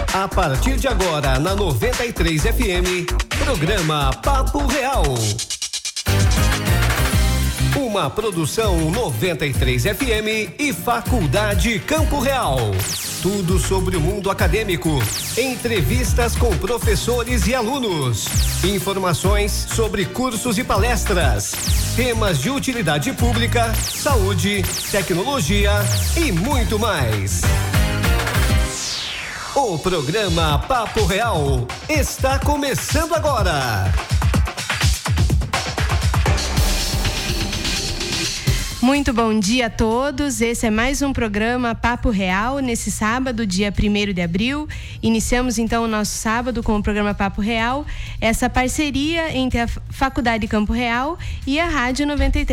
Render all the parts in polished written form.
A partir de agora, na 93 FM, programa Papo Real. Uma produção 93 FM e Faculdade Campo Real. Tudo sobre o mundo acadêmico, entrevistas com professores e alunos, informações sobre cursos e palestras, temas de utilidade pública, saúde, tecnologia e muito mais. O programa Papo Real está começando agora. Muito bom dia a todos, esse é mais um programa Papo Real, nesse sábado, dia 1º de abril. Iniciamos então o nosso sábado com o programa Papo Real, essa parceria entre a Faculdade Campo Real e a Rádio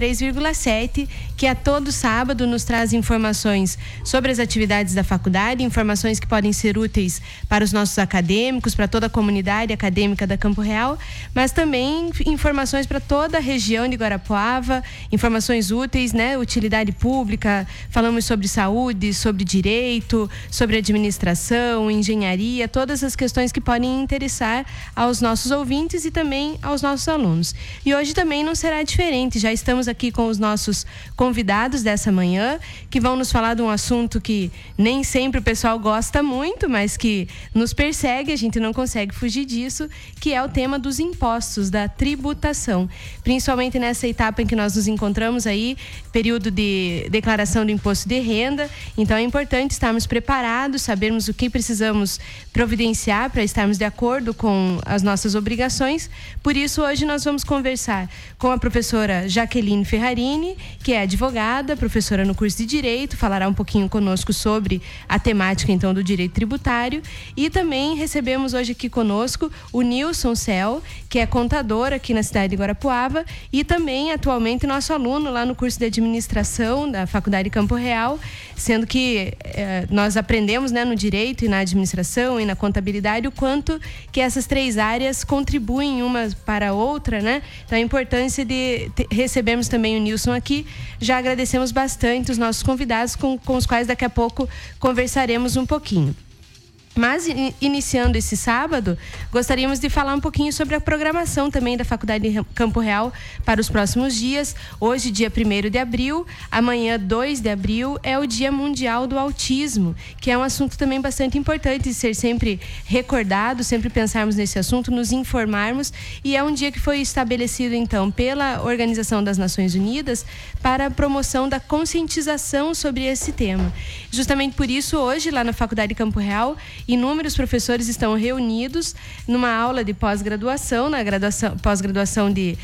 93,7, que a todo sábado nos traz informações sobre as atividades da faculdade, informações que podem ser úteis para os nossos acadêmicos, para toda a comunidade acadêmica da Campo Real, mas também informações para toda a região de Guarapuava, informações úteis, né? Utilidade pública, falamos sobre saúde, sobre direito, sobre administração, engenharia, todas as questões que podem interessar aos nossos ouvintes e também aos nossos alunos. E hoje também não será diferente, já estamos aqui com os nossos convidados dessa manhã, que vão nos falar de um assunto que nem sempre o pessoal gosta muito, mas que nos persegue, a gente não consegue fugir disso, que é o tema dos impostos, da tributação. Principalmente nessa etapa em que nós nos encontramos aí, período de declaração do imposto de renda, então é importante estarmos preparados, sabermos o que precisamos providenciar para estarmos de acordo com as nossas obrigações. Por isso, hoje nós vamos conversar com a professora Jaqueline Ferrarini, que é advogada, professora no curso de Direito, falará um pouquinho conosco sobre a temática, então, do direito tributário. E também recebemos hoje aqui conosco o Nilson Cel, que é contador aqui na cidade de Guarapuava e também, atualmente, nosso aluno lá no curso de Administração da Faculdade Campo Real, sendo que nós aprendemos, né, no direito e na administração e na contabilidade o quanto que essas três áreas contribuem uma para a outra, né? Então a importância de recebermos também o Nilson aqui. Já agradecemos bastante os nossos convidados com os quais daqui a pouco conversaremos um pouquinho. Mas, iniciando esse sábado, gostaríamos de falar um pouquinho sobre a programação também da Faculdade de Campo Real para os próximos dias. Hoje, dia 1º de abril, amanhã, 2 de abril, é o Dia Mundial do Autismo, que é um assunto também bastante importante de ser sempre recordado, sempre pensarmos nesse assunto, nos informarmos, e é um dia que foi estabelecido, então, pela Organização das Nações Unidas para a promoção da conscientização sobre esse tema. Justamente por isso, hoje, lá na Faculdade de Campo Real, inúmeros professores estão reunidos numa aula de pós-graduação, pós-graduação de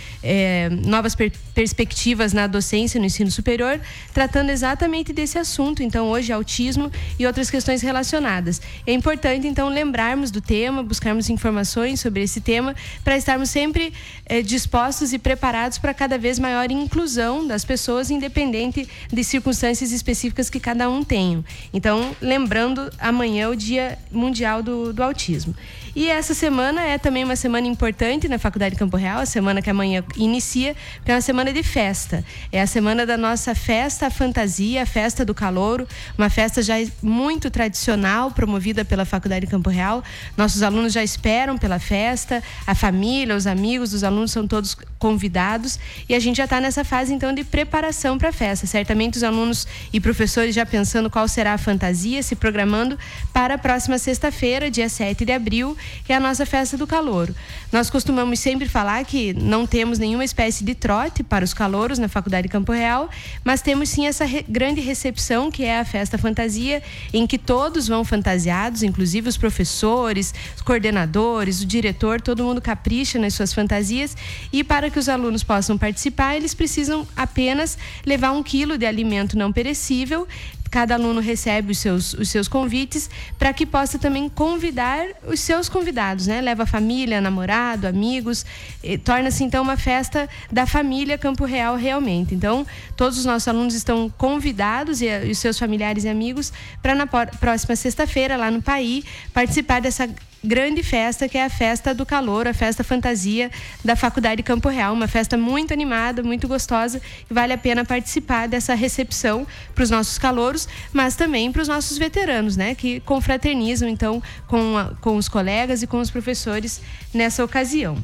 novas perspectivas na docência no ensino superior, tratando exatamente desse assunto. Então, hoje, autismo e outras questões relacionadas. É importante, então, lembrarmos do tema, buscarmos informações sobre esse tema, para estarmos sempre dispostos e preparados para cada vez maior inclusão das pessoas, independente de circunstâncias específicas que cada um tenha. Então, lembrando, amanhã é o Dia Mundial do Autismo. E essa semana é também uma semana importante na Faculdade de Campo Real, a semana que amanhã inicia, que é uma semana de festa. É a semana da nossa festa à fantasia, a festa do calouro, uma festa já muito tradicional, promovida pela Faculdade de Campo Real. Nossos alunos já esperam pela festa, a família, os amigos dos alunos são todos convidados e a gente já está nessa fase, então, de preparação para a festa. Certamente os alunos e professores já pensando qual será a fantasia, se programando para a próxima sexta-feira, dia 7 de abril, que é a nossa festa do calouro. Nós costumamos sempre falar que não temos nenhuma espécie de trote para os calouros na Faculdade de Campo Real, mas temos sim essa grande recepção, que é a festa fantasia, em que todos vão fantasiados, inclusive os professores, os coordenadores, o diretor, todo mundo capricha nas suas fantasias, e para que os alunos possam participar, eles precisam apenas levar 1 quilo de alimento não perecível. Cada aluno recebe os seus convites para que possa também convidar os seus convidados, né? Leva a família, namorado, amigos, torna-se então uma festa da família Campo Real realmente. Então, todos os nossos alunos estão convidados e os seus familiares e amigos para na próxima sexta-feira, lá no PAI, participar dessa grande festa, que é a Festa do Calor, a Festa Fantasia da Faculdade Campo Real. Uma festa muito animada, muito gostosa, e vale a pena participar dessa recepção para os nossos calouros, mas também para os nossos veteranos, né, que confraternizam então com os colegas e com os professores nessa ocasião.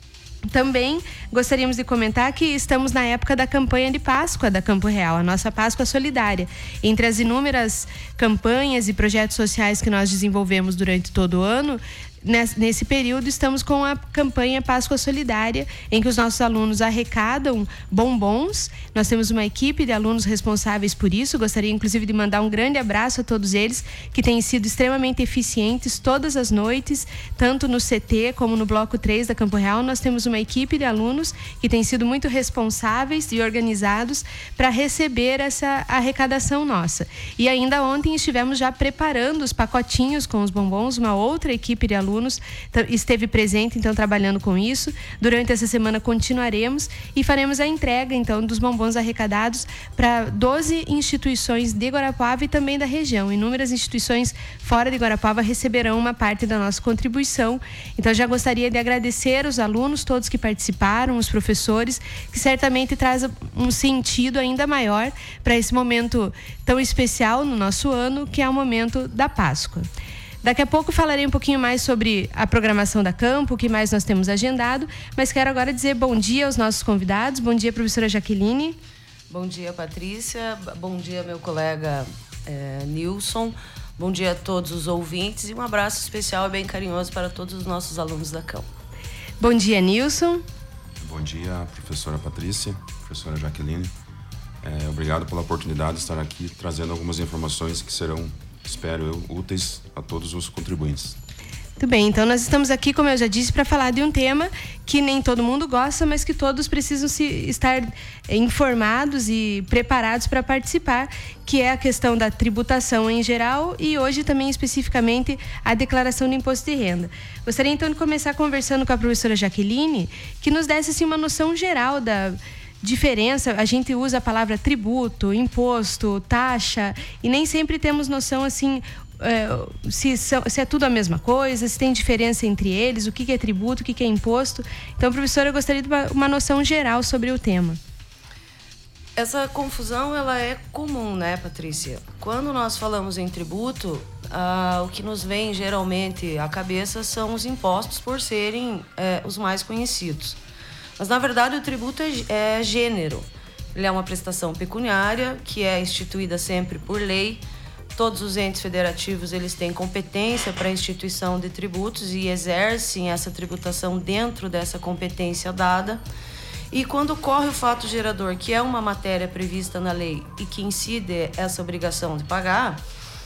Também gostaríamos de comentar que estamos na época da campanha de Páscoa da Campo Real, a nossa Páscoa Solidária. Entre as inúmeras campanhas e projetos sociais que nós desenvolvemos durante todo o ano, nesse período estamos com a campanha Páscoa Solidária, em que os nossos alunos arrecadam bombons. Nós temos uma equipe de alunos responsáveis por isso. Gostaria inclusive de mandar um grande abraço a todos eles, que têm sido extremamente eficientes todas as noites, tanto no CT como no Bloco 3 da Campo Real. Nós temos uma equipe de alunos que têm sido muito responsáveis e organizados para receber essa arrecadação nossa. E ainda ontem estivemos já preparando os pacotinhos com os bombons. Uma outra equipe de alunos esteve presente, então, trabalhando com isso. Durante essa semana continuaremos e faremos a entrega, então, dos bombons arrecadados para 12 instituições de Guarapuava e também da região. Inúmeras instituições fora de Guarapuava receberão uma parte da nossa contribuição. Então, já gostaria de agradecer os alunos todos que participaram, os professores, que certamente traz um sentido ainda maior para esse momento tão especial no nosso ano, que é o momento da Páscoa. Daqui a pouco falarei um pouquinho mais sobre a programação da Campo, o que mais nós temos agendado, mas quero agora dizer bom dia aos nossos convidados. Bom dia, professora Jaqueline. Bom dia, Patrícia. Bom dia, meu colega Nilson. Bom dia a todos os ouvintes e um abraço especial e bem carinhoso para todos os nossos alunos da Campo. Bom dia, Nilson. Bom dia, professora Patrícia, professora Jaqueline. Obrigado pela oportunidade de estar aqui trazendo algumas informações que serão, espero eu, úteis a todos os contribuintes. Muito bem, então nós estamos aqui, como eu já disse, para falar de um tema que nem todo mundo gosta, mas que todos precisam estar informados e preparados para participar, que é a questão da tributação em geral e hoje também especificamente a declaração do imposto de renda. Gostaria então de começar conversando com a professora Jaqueline, que nos desse assim, uma noção geral da diferença. A gente usa a palavra tributo, imposto, taxa, e nem sempre temos noção assim se é tudo a mesma coisa, se tem diferença entre eles, o que é tributo, o que é imposto. Então, professora, eu gostaria de uma noção geral sobre o tema. Essa confusão, ela é comum, né, Patrícia? Quando nós falamos em tributo, o que nos vem geralmente à cabeça são os impostos, por serem os mais conhecidos. Mas, na verdade, o tributo é gênero. Ele é uma prestação pecuniária que é instituída sempre por lei. Todos os entes federativos, eles têm competência para a instituição de tributos e exercem essa tributação dentro dessa competência dada. E quando ocorre o fato gerador, que é uma matéria prevista na lei e que incide essa obrigação de pagar,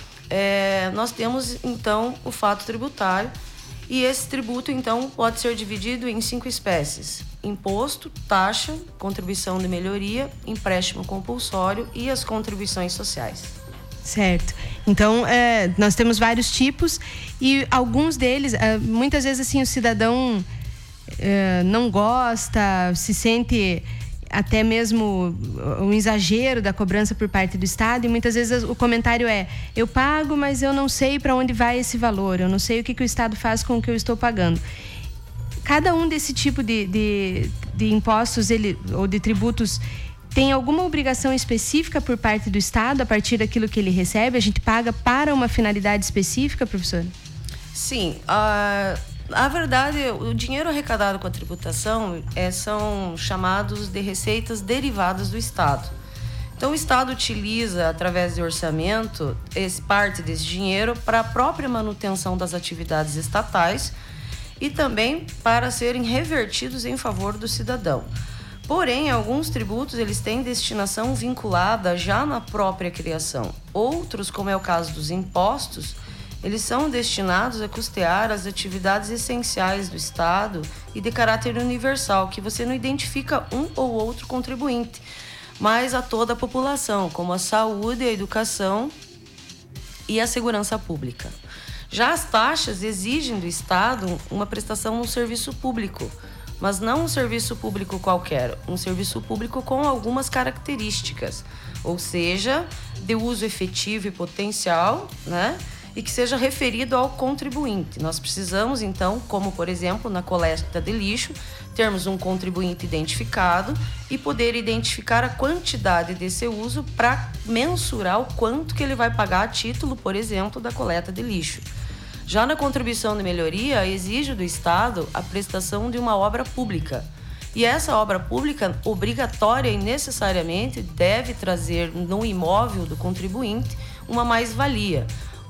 nós temos, então, o fato tributário. E esse tributo, então, pode ser dividido em 5 espécies: imposto, taxa, contribuição de melhoria, empréstimo compulsório e as contribuições sociais. Certo. Então, nós temos vários tipos e alguns deles, muitas vezes assim, o cidadão não gosta, se sente até mesmo um exagero da cobrança por parte do Estado, e muitas vezes o comentário eu pago, mas eu não sei para onde vai esse valor, eu não sei o que o Estado faz com o que eu estou pagando. Cada um desse tipo de impostos ou de tributos tem alguma obrigação específica por parte do Estado a partir daquilo que ele recebe? A gente paga para uma finalidade específica, professora? Sim. Na verdade, o dinheiro arrecadado com a tributação são chamados de receitas derivadas do Estado. Então, o Estado utiliza, através de orçamento, parte desse dinheiro para a própria manutenção das atividades estatais e também para serem revertidos em favor do cidadão. Porém, alguns tributos eles têm destinação vinculada já na própria criação. Outros, como é o caso dos impostos, eles são destinados a custear as atividades essenciais do Estado e de caráter universal, que você não identifica um ou outro contribuinte, mas a toda a população, como a saúde, a educação e a segurança pública. Já as taxas exigem do Estado uma prestação no serviço público, mas não um serviço público qualquer, um serviço público com algumas características, ou seja, de uso efetivo e potencial, né? e que seja referido ao contribuinte. Nós precisamos, então, como por exemplo na coleta de lixo, termos um contribuinte identificado e poder identificar a quantidade desse uso para mensurar o quanto que ele vai pagar a título, por exemplo, da coleta de lixo. Já na contribuição de melhoria, exige do Estado a prestação de uma obra pública. E essa obra pública, obrigatória e necessariamente, deve trazer no imóvel do contribuinte uma mais-valia,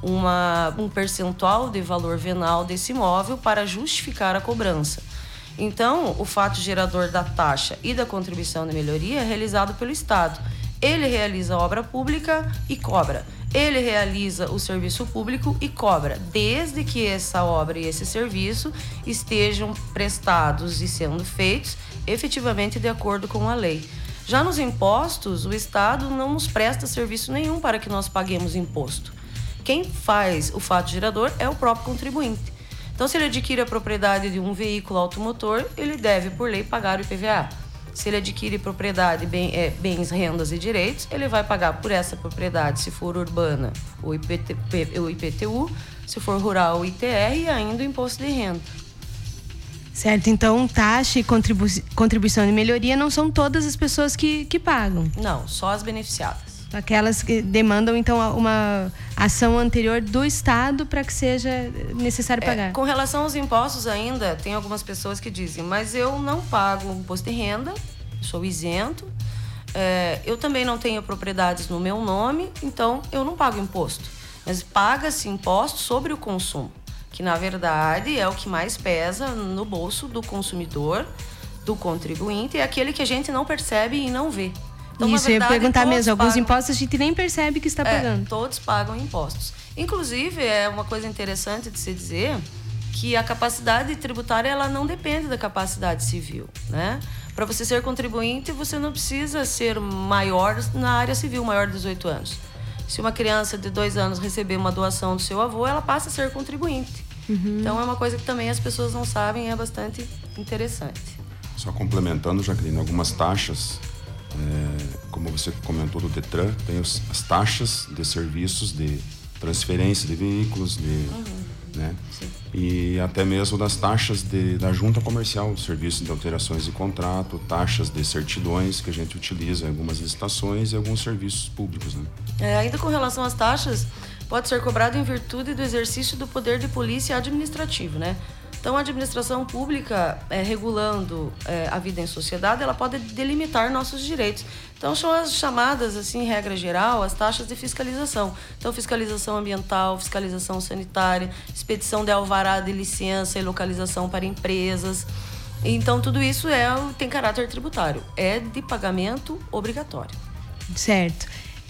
um percentual de valor venal desse imóvel para justificar a cobrança. Então, o fato gerador da taxa e da contribuição de melhoria é realizado pelo Estado. Ele realiza a obra pública e cobra. Ele realiza o serviço público e cobra, desde que essa obra e esse serviço estejam prestados e sendo feitos efetivamente de acordo com a lei. Já nos impostos, o Estado não nos presta serviço nenhum para que nós paguemos imposto. Quem faz o fato gerador é o próprio contribuinte. Então, se ele adquire a propriedade de um veículo automotor, ele deve, por lei, pagar o IPVA. Se ele adquire propriedade, bens, rendas e direitos, ele vai pagar por essa propriedade, se for urbana, o IPTU, se for rural, o ITR e ainda o imposto de renda. Certo, então taxa e contribuição de melhoria não são todas as pessoas que pagam? Não, só as beneficiadas. Aquelas que demandam, então, uma ação anterior do Estado para que seja necessário pagar. Com relação aos impostos ainda, tem algumas pessoas que dizem, mas eu não pago imposto de renda, sou isento, eu também não tenho propriedades no meu nome, então eu não pago imposto. Mas paga-se imposto sobre o consumo, que na verdade é o que mais pesa no bolso do consumidor, do contribuinte, é aquele que a gente não percebe e não vê. Então, isso, verdade, eu ia perguntar mesmo. Alguns impostos a gente nem percebe que está pagando. Todos pagam impostos. Inclusive, é uma coisa interessante de se dizer que a capacidade tributária ela não depende da capacidade civil, né? Para você ser contribuinte, você não precisa ser maior na área civil, maior de 18 anos. Se uma criança de 2 anos receber uma doação do seu avô, ela passa a ser contribuinte. Então, é uma coisa que também as pessoas não sabem e é bastante interessante. Só complementando, Jaqueline, algumas taxas... como você comentou do Detran, tem as taxas de serviços de transferência de veículos, né? E até mesmo das taxas da junta comercial, serviços de alterações de contrato, taxas de certidões que a gente utiliza em algumas licitações e alguns serviços públicos, né? Ainda com relação às taxas, pode ser cobrado em virtude do exercício do poder de polícia administrativo, né? Então, a administração pública, regulando a vida em sociedade, ela pode delimitar nossos direitos. Então, são as chamadas, assim, em regra geral, as taxas de fiscalização. Então, fiscalização ambiental, fiscalização sanitária, expedição de alvará de licença e localização para empresas. Então, tudo isso tem caráter tributário. É de pagamento obrigatório. Certo.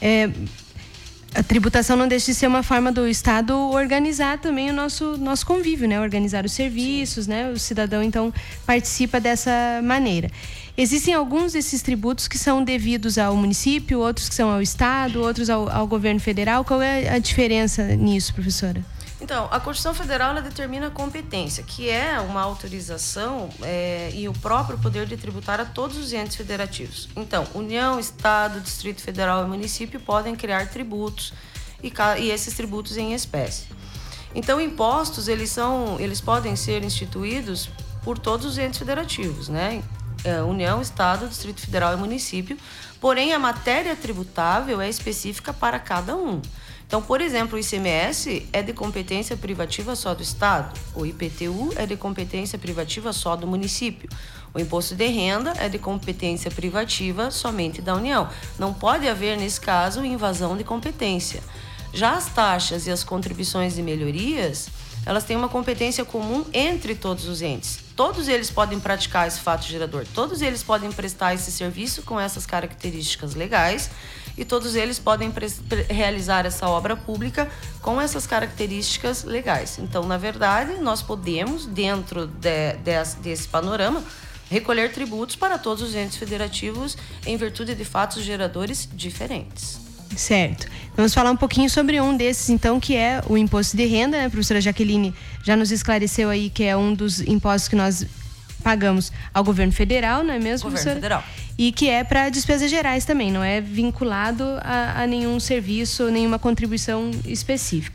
A tributação não deixa de ser uma forma do Estado organizar também o nosso convívio, né? Organizar os serviços, né? O cidadão, então, participa dessa maneira. Existem alguns desses tributos que são devidos ao município, outros que são ao Estado, outros ao governo federal. Qual é a diferença nisso, professora? Então, a Constituição Federal ela determina a competência, que é uma autorização e o próprio poder de tributar a todos os entes federativos. Então, União, Estado, Distrito Federal e município podem criar tributos e esses tributos em espécie. Então, impostos, eles podem ser instituídos por todos os entes federativos, né? União, Estado, Distrito Federal e município, porém a matéria tributável é específica para cada um. Então, por exemplo, o ICMS é de competência privativa só do Estado, o IPTU é de competência privativa só do município, o imposto de renda é de competência privativa somente da União. Não pode haver, nesse caso, invasão de competência. Já as taxas e as contribuições de melhorias, elas têm uma competência comum entre todos os entes. Todos eles podem praticar esse fato gerador, todos eles podem prestar esse serviço com essas características legais e todos eles podem realizar essa obra pública com essas características legais. Então, na verdade, nós podemos, dentro desse panorama, recolher tributos para todos os entes federativos em virtude de fatos geradores diferentes. Certo. Vamos falar um pouquinho sobre um desses, então, que é o imposto de renda, né? A professora Jaqueline já nos esclareceu aí que é um dos impostos que nós pagamos ao governo federal, não é mesmo, professora? Governo federal. E que é para despesas gerais também, não é vinculado a nenhum serviço, nenhuma contribuição específica.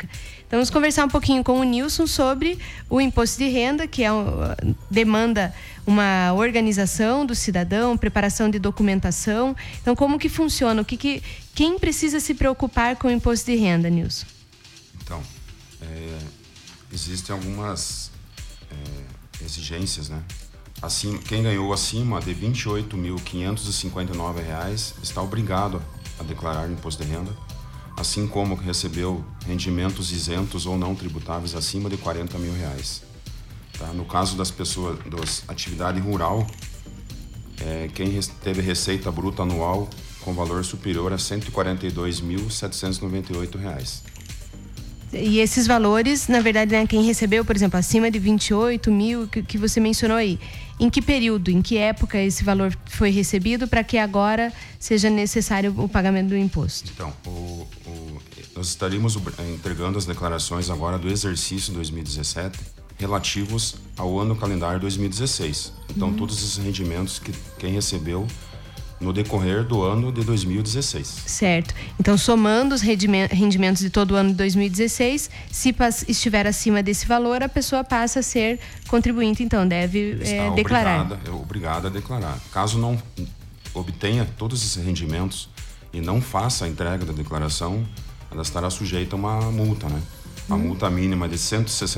Então, vamos conversar um pouquinho com o Nilson sobre o imposto de renda, que demanda uma organização do cidadão, preparação de documentação. Então, como que funciona? Quem precisa se preocupar com o imposto de renda, Nilson? Então, existem algumas exigências, né? Assim, quem ganhou acima de R$ 28.559 está obrigado a declarar o imposto de renda, assim como recebeu rendimentos isentos ou não tributáveis acima de R$ 40 mil. Tá? No caso das pessoas das atividade rural, quem teve receita bruta anual com valor superior a R$ 142.798. E esses valores, na verdade, né, quem recebeu, por exemplo, acima de 28 mil, que você mencionou aí, em que período, em que época esse valor foi recebido para que agora seja necessário o pagamento do imposto? Então, nós estaríamos entregando as declarações agora do exercício 2017 relativos ao ano calendário 2016. Então, todos esses rendimentos que quem recebeu no decorrer do ano de 2016. Certo. Então, somando os rendimentos de todo o ano de 2016, se estiver acima desse valor, a pessoa passa a ser contribuinte, então deve declarar. Obrigada a declarar. Caso não obtenha todos esses rendimentos e não faça a entrega da declaração, ela estará sujeita a uma multa, né? A multa mínima é de R$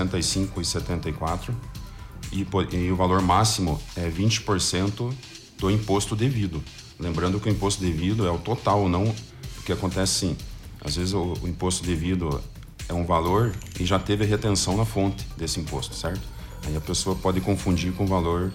165,74 e o valor máximo é 20% do imposto devido. Lembrando que o imposto devido é o total, não... Porque acontece assim, às vezes o imposto devido é um valor e já teve retenção na fonte desse imposto, certo? Aí a pessoa pode confundir com o valor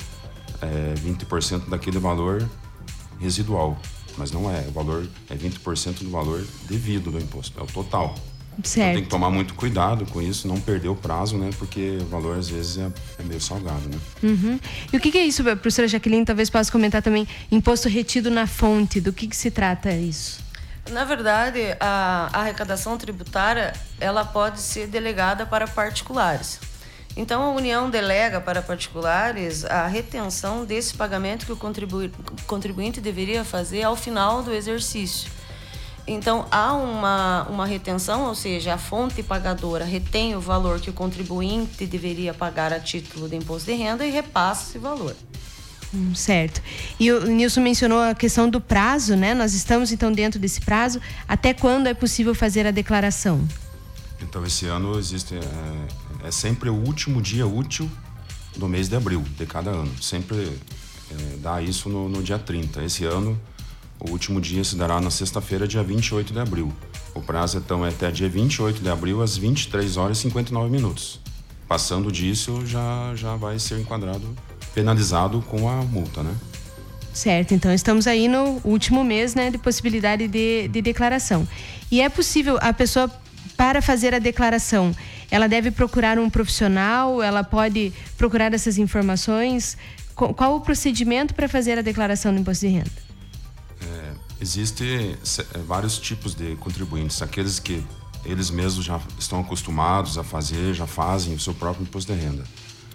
20% daquele valor residual, mas não é. O valor é 20% do valor devido do imposto, é o total. Certo. Então tem que tomar muito cuidado com isso, não perder o prazo, né? Porque o valor às vezes é meio salgado, né? Uhum. E o que é isso, professora Jaqueline? Talvez possa comentar também, imposto retido na fonte, do que se trata isso? Na verdade, a arrecadação tributária, ela pode ser delegada para particulares. Então, a União delega para particulares a retenção desse pagamento que o contribuinte deveria fazer ao final do exercício. Então, há uma retenção, ou seja, a fonte pagadora retém o valor que o contribuinte deveria pagar a título de imposto de renda e repassa esse valor. Certo. E o Nilson mencionou a questão do prazo, né? Nós estamos, então, dentro desse prazo. Até quando é possível fazer a declaração? Então, esse ano existe... É sempre o último dia útil do mês de abril, de cada ano. Sempre dá isso no dia 30. Esse ano... O último dia se dará na sexta-feira, dia 28 de abril. O prazo, então, é até dia 28 de abril, às 23 horas e 59 minutos. Passando disso, já vai ser enquadrado, penalizado com a multa, né? Certo, então estamos aí no último mês, né, de possibilidade de declaração. E é possível a pessoa, para fazer a declaração, ela deve procurar um profissional, ela pode procurar essas informações? Qual o procedimento para fazer a declaração do imposto de renda? Existem vários tipos de contribuintes, aqueles que eles mesmos já estão acostumados a fazer, já fazem o seu próprio imposto de renda.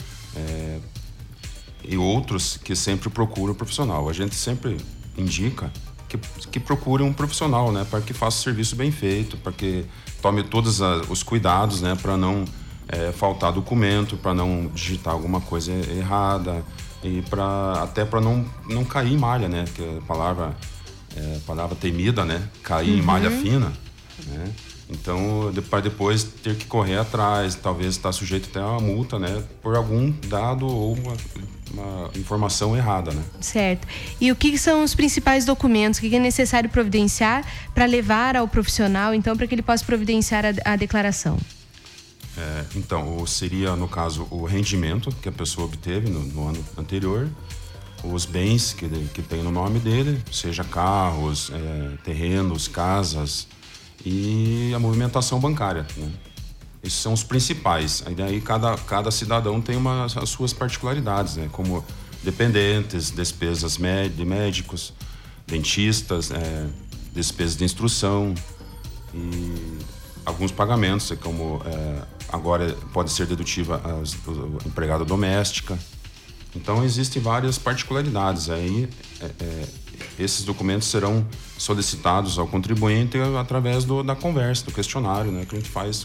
E outros que sempre procuram um profissional. A gente sempre indica que procure um profissional, né, para que faça o serviço bem feito, para que tome todos os cuidados, né, para não faltar documento, para não digitar alguma coisa errada e até para não cair em malha, né, que a palavra temida, né? Cair em malha fina, né? Então, para depois ter que correr atrás, talvez estar sujeito até a uma multa, né? Por algum dado ou uma informação errada, né? Certo. E o que são os principais documentos? O que é necessário providenciar para levar ao profissional, então, para que ele possa providenciar a declaração? Então, seria, no caso, o rendimento que a pessoa obteve no ano anterior, os bens que tem no nome dele, seja carros, terrenos, casas e a movimentação bancária, né? Esses são os principais. Aí daí cada cidadão tem as suas particularidades, né? Como dependentes, despesas de médicos, dentistas, despesas de instrução e alguns pagamentos, como agora pode ser dedutiva a empregada doméstica. Então, existem várias particularidades. Aí, esses documentos serão solicitados ao contribuinte através da conversa, do questionário, né, que a gente faz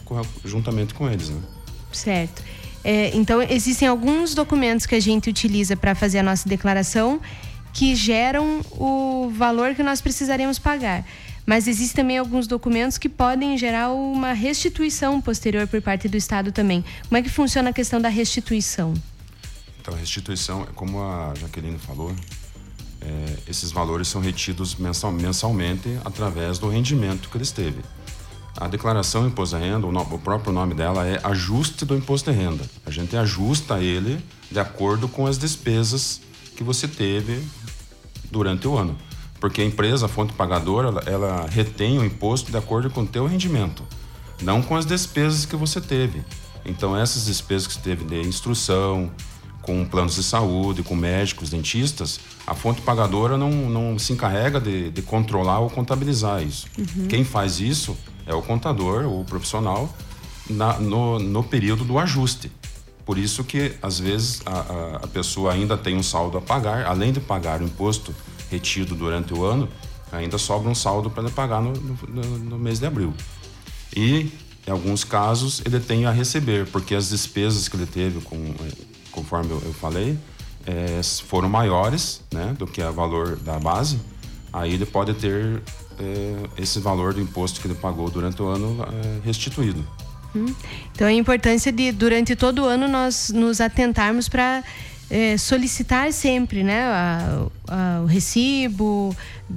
juntamente com eles, né? Certo. Então, existem alguns documentos que a gente utiliza para fazer a nossa declaração que geram o valor que nós precisaremos pagar. Mas existem também alguns documentos que podem gerar uma restituição posterior por parte do Estado também. Como é que funciona a questão da restituição? Então, a restituição, como a Jaqueline falou, esses valores são retidos mensalmente através do rendimento que eles teve. A declaração de imposto de renda, o próprio nome dela é ajuste do imposto de renda. A gente ajusta ele de acordo com as despesas que você teve durante o ano. Porque a empresa, a fonte pagadora, ela retém o imposto de acordo com o teu rendimento, não com as despesas que você teve. Então, essas despesas que você teve de instrução, com planos de saúde, com médicos, dentistas, a fonte pagadora não se encarrega de controlar ou contabilizar isso. Quem faz isso é o contador ou o profissional no período do ajuste. Por isso que, às vezes, a pessoa ainda tem um saldo a pagar, além de pagar o imposto retido durante o ano, ainda sobra um saldo para ele pagar no mês de abril. E, em alguns casos, ele tem a receber, porque as despesas que ele teve, conforme eu falei, foram maiores, né, do que o valor da base. Aí ele pode ter esse valor do imposto que ele pagou durante o ano restituído. Então, a importância de, durante todo o ano, nós nos atentarmos para solicitar sempre, né, o recibo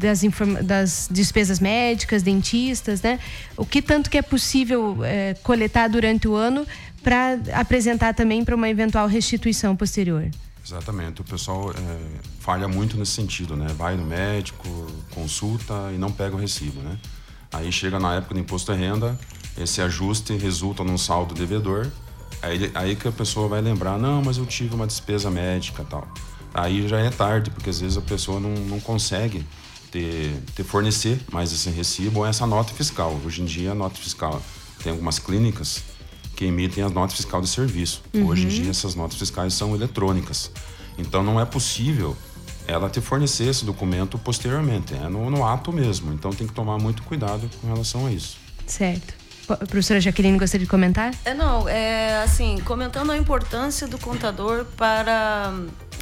das despesas médicas, dentistas, né, o que tanto que é possível coletar durante o ano para apresentar também para uma eventual restituição posterior. Exatamente, o pessoal falha muito nesse sentido, né? Vai no médico, consulta e não pega o recibo, né? Aí chega na época do imposto de renda, esse ajuste resulta num saldo devedor, aí que a pessoa vai lembrar, não, mas eu tive uma despesa médica e tal. Aí já é tarde, porque às vezes a pessoa não consegue fornecer mais esse recibo ou essa nota fiscal. Hoje em dia a nota fiscal, tem algumas clínicas que emitem as notas fiscais de serviço. Hoje em dia essas notas fiscais são eletrônicas. Então não é possível ela te fornecer esse documento posteriormente. É no ato mesmo. Então tem que tomar muito cuidado com relação a isso. Certo. Professora Jaqueline, gostaria de comentar? Assim, comentando a importância do contador para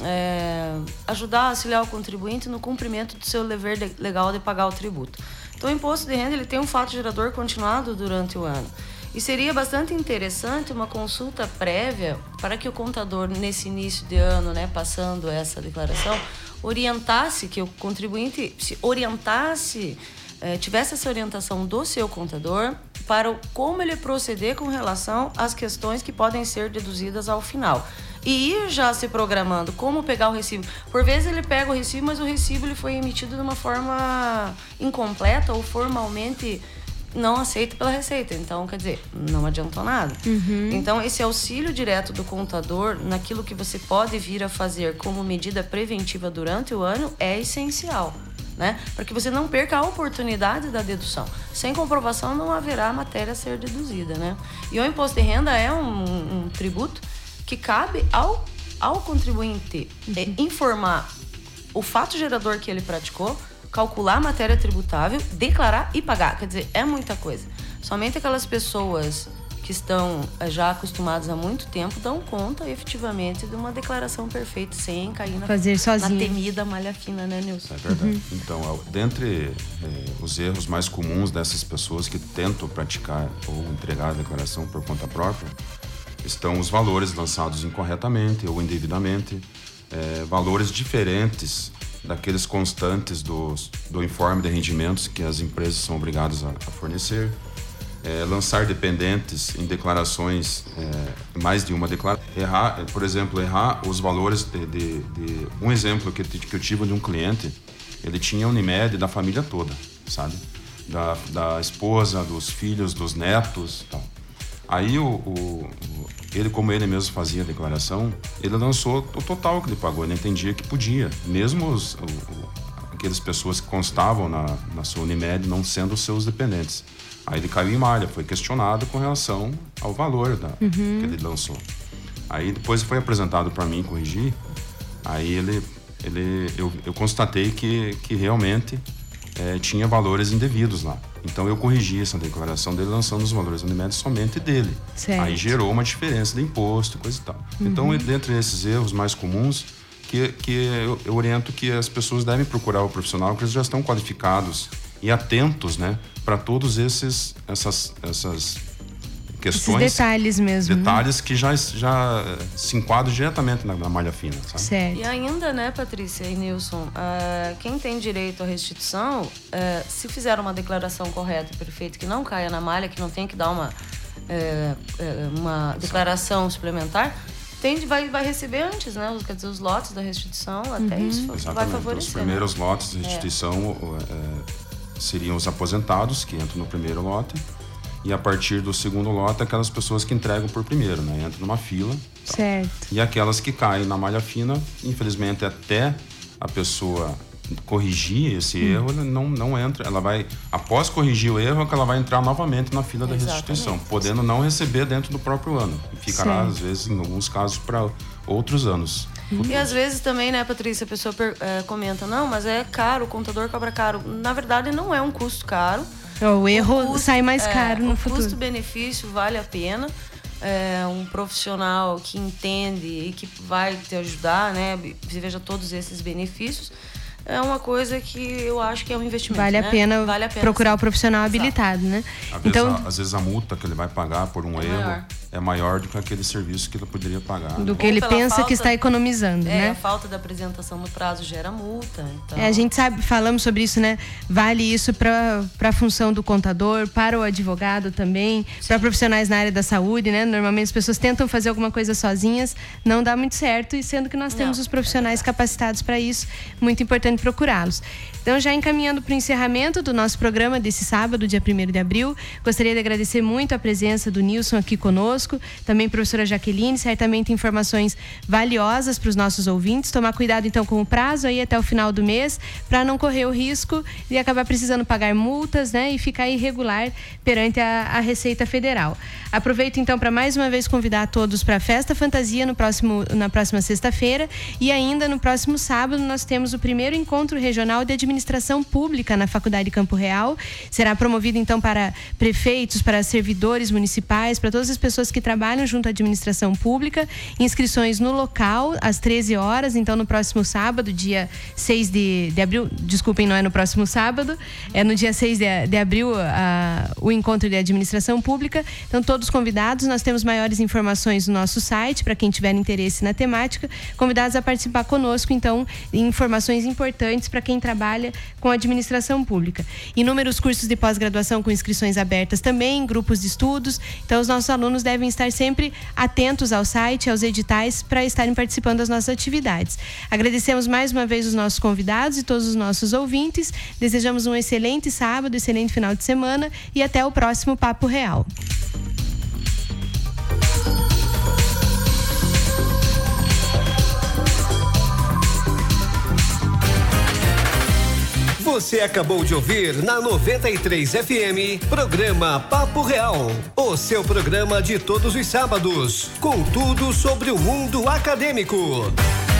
ajudar a auxiliar o contribuinte no cumprimento do seu dever legal de pagar o tributo. Então, o imposto de renda ele tem um fato gerador continuado durante o ano. E seria bastante interessante uma consulta prévia para que o contador, nesse início de ano, né, passando essa declaração, orientasse, que o contribuinte se orientasse, tivesse essa orientação do seu contador para como ele proceder com relação às questões que podem ser deduzidas ao final. E ir já se programando como pegar o recibo. Por vezes ele pega o recibo, mas o recibo ele foi emitido de uma forma incompleta ou formalmente não aceito pela Receita. Então, quer dizer, não adiantou nada. Então, esse auxílio direto do contador naquilo que você pode vir a fazer como medida preventiva durante o ano é essencial, né? Para que você não perca a oportunidade da dedução. Sem comprovação não haverá matéria a ser deduzida, né? E o imposto de renda é um tributo que cabe ao contribuinte informar o fato gerador que ele praticou, calcular a matéria tributável, declarar e pagar. Quer dizer, é muita coisa. Somente aquelas pessoas que estão já acostumadas há muito tempo dão conta efetivamente de uma declaração perfeita, sem cair na temida malha fina, né, Nilson? É verdade. Então, dentre os erros mais comuns dessas pessoas que tentam praticar ou entregar a declaração por conta própria, estão os valores lançados incorretamente ou indevidamente, valores diferentes daqueles constantes do informe de rendimentos que as empresas são obrigadas a fornecer, lançar dependentes em declarações, mais de uma declaração, por exemplo, errar os valores de um exemplo que eu tive de um cliente, ele tinha Unimed da família toda, sabe? Da esposa, dos filhos, dos netos, tal. Aí ele, como ele mesmo fazia a declaração, ele lançou o total que ele pagou, ele entendia que podia, mesmo aquelas pessoas que constavam na sua Unimed não sendo seus dependentes. Aí ele caiu em malha, foi questionado com relação ao valor que ele lançou. Aí depois foi apresentado para mim corrigir, aí eu constatei que realmente tinha valores indevidos lá. Então eu corrigi essa declaração dele, lançando os valores Unimed somente dele. Certo. Aí gerou uma diferença de imposto, coisa e tal. Então, dentre esses erros mais comuns, que eu oriento que as pessoas devem procurar o profissional, que eles já estão qualificados e atentos, né, para todos essas questões, esses detalhes mesmo. Detalhes que já se enquadram diretamente na malha fina, sabe? Certo. E ainda, né, Patrícia e Nilson, quem tem direito à restituição, se fizer uma declaração correta e perfeita, que não caia na malha, que não tem que dar uma declaração suplementar, vai receber antes, né? Quer dizer, os lotes da restituição, até isso vai favorecer. Os primeiros lotes de restituição seriam os aposentados, que entram no primeiro lote. E a partir do segundo lote, aquelas pessoas que entregam por primeiro, né? Entram numa fila. Tá? Certo. E aquelas que caem na malha fina, infelizmente, até a pessoa corrigir esse erro, ela não entra. Ela vai, após corrigir o erro, ela vai entrar novamente na fila da restituição, podendo não receber dentro do próprio ano. E ficará, às vezes, em alguns casos, para outros anos. E às vezes também, né, Patrícia, a pessoa comenta, não, mas é caro, o contador cobra caro. Na verdade, não é um custo caro. O erro sai mais caro no futuro. O custo-benefício vale a pena. Um profissional que entende e que vai te ajudar, né? Você veja todos esses benefícios. É uma coisa que eu acho que é um investimento. Vale a pena procurar o profissional habilitado, né? Às vezes a multa que ele vai pagar por um erro é maior do que aquele serviço que ele poderia pagar. Do que ele pensa que está economizando, né? A falta da apresentação no prazo gera multa. Então... a gente falamos sobre isso, né? Vale isso para a função do contador, para o advogado também, para profissionais na área da saúde, né? Normalmente as pessoas tentam fazer alguma coisa sozinhas, não dá muito certo, e sendo que nós temos os profissionais capacitados para isso, muito importante procurá-los. Então, já encaminhando para o encerramento do nosso programa desse sábado, dia 1º de abril, gostaria de agradecer muito a presença do Nilson aqui conosco, também professora Jaqueline, certamente informações valiosas para os nossos ouvintes. Tomar cuidado então com o prazo aí até o final do mês, para não correr o risco de acabar precisando pagar multas, né, e ficar irregular perante a Receita Federal. Aproveito então para mais uma vez convidar a todos para a Festa Fantasia na próxima sexta-feira, e ainda no próximo sábado nós temos o primeiro encontro regional de administração pública na Faculdade Campo Real. Será promovido então para prefeitos, para servidores municipais, para todas as pessoas que trabalham junto à administração pública. Inscrições no local às 13 horas, então no próximo sábado, dia 6 de abril, desculpem, não é no próximo sábado, é no dia 6 de abril o encontro de administração pública. Então todos convidados, nós temos maiores informações no nosso site, para quem tiver interesse na temática, convidados a participar conosco, então, informações importantes para quem trabalha com administração pública. Inúmeros cursos de pós-graduação com inscrições abertas também, grupos de estudos. Então os nossos alunos devem estar sempre atentos ao site, aos editais, para estarem participando das nossas atividades. Agradecemos mais uma vez os nossos convidados e todos os nossos ouvintes. Desejamos um excelente sábado, excelente final de semana, e até o próximo Papo Real. Você acabou de ouvir na 93 FM, programa Papo Real, o seu programa de todos os sábados, com tudo sobre o mundo acadêmico.